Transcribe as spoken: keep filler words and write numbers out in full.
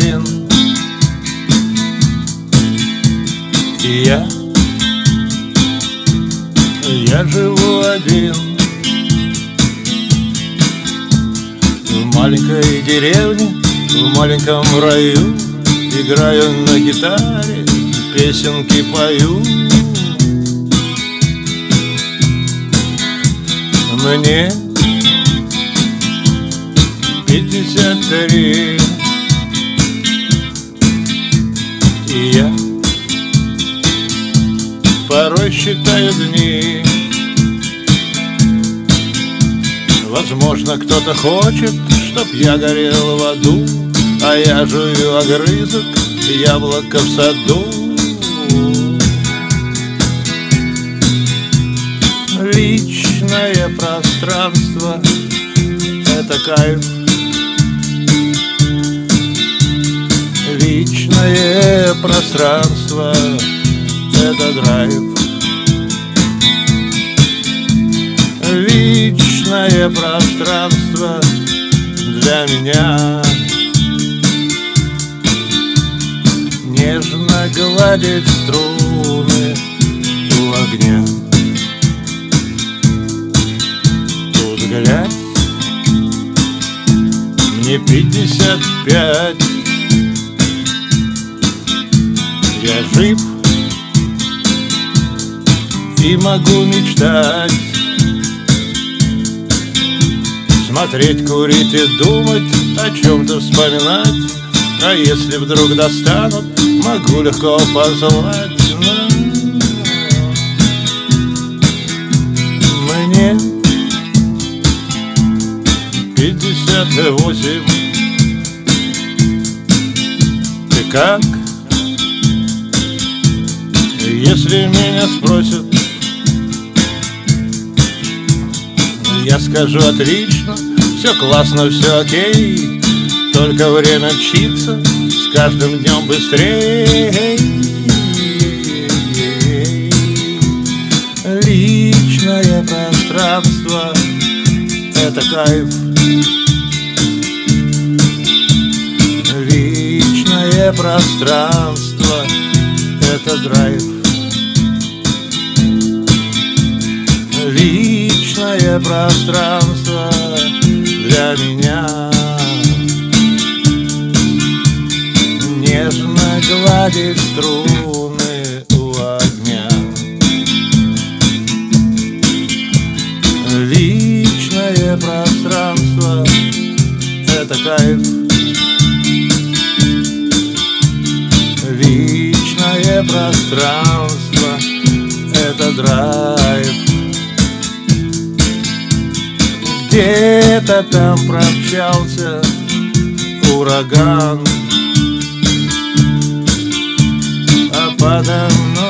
один, и я, я живу один в маленькой деревне, в маленьком раю. Играю на гитаре, песенки пою. Мне пятьдесят три, и я порой считаю дни. Возможно, кто-то хочет, чтоб я горел в аду, а я жую огрызок яблоко в саду. Личное пространство — это кайф. Личное пространство — это драйв. Личное пространство для меня нежно гладить струны у огня. Тут глядь, мне пятьдесят пять, я жив и могу мечтать, смотреть, курить и думать, о чем-то вспоминать. А если вдруг достанут, могу легко позвать. Мне пятьдесят восемь. Ты как? Если меня спросят, я скажу: отлично, все классно, все окей. Только время мчится с каждым днем быстрее. Личное пространство — это кайф. Личное пространство — это драйв. Личное пространство для меня нежно гладить струны у огня. Личное пространство — это кайф. Личное пространство — это драйв. Где-то там промчался ураган, а подо мной